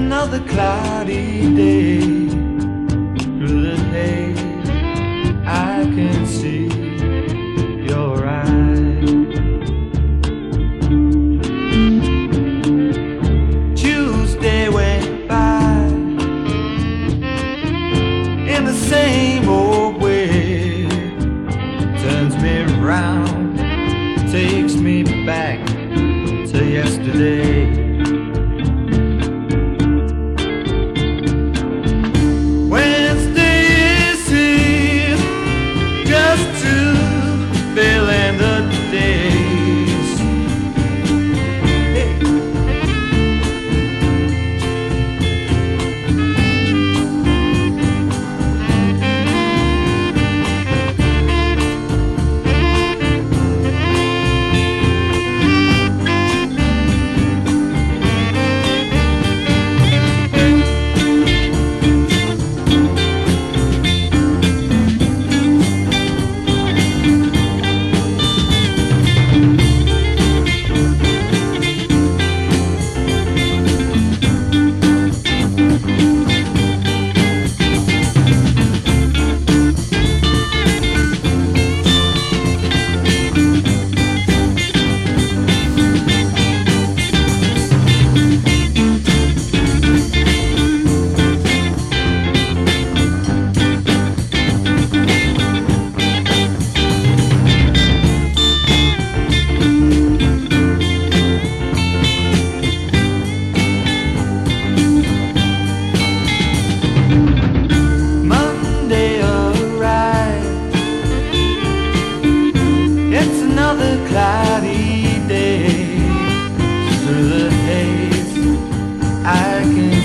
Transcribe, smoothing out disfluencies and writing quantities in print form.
another cloudy day. Through the haze I can see your eyes. Tuesday went by in the same old way. Turns me round, takes me back to yesterday. Fill in the days. Hey. Another cloudy day. Through the haze I can